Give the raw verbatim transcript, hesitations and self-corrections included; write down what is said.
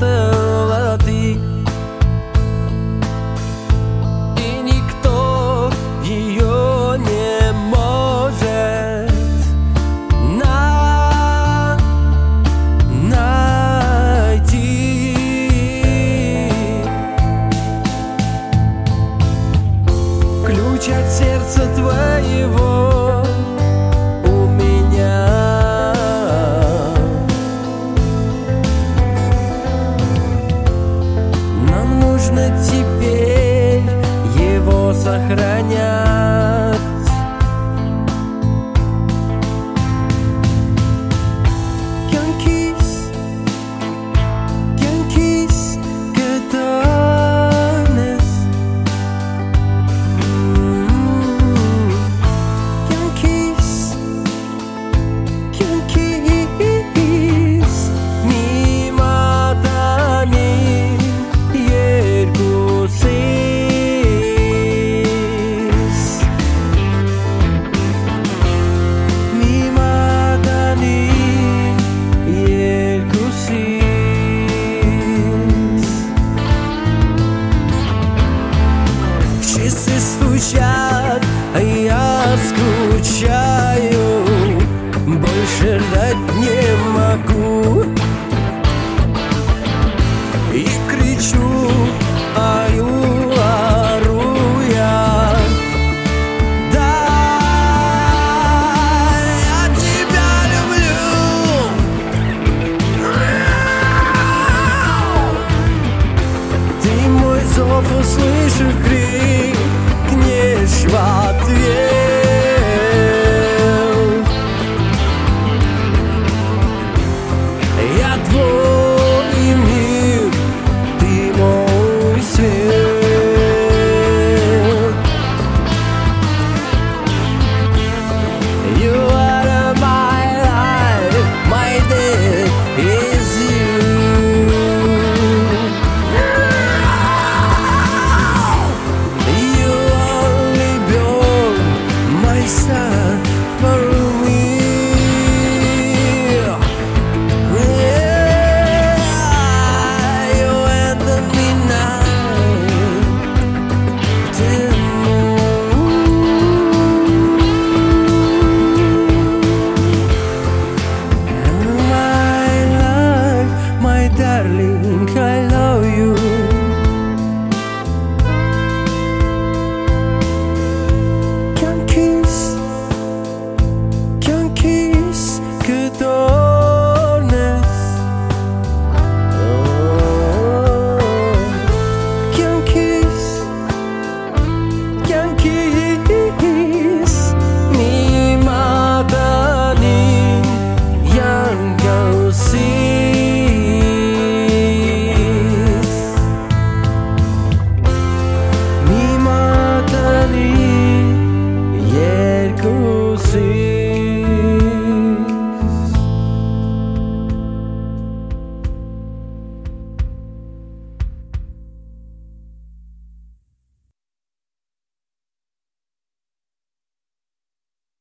спрятала ты, и никто ее не может на найти. Ключ от сердца твоего у меня. Нам нужно теперь его сохранять. Can't kiss, can't kiss goodness. Can't kiss, can't kiss mimo tami yergusis. Mimo tami yergusis. Часы стучат, а я скучаю, больше ждать не могу.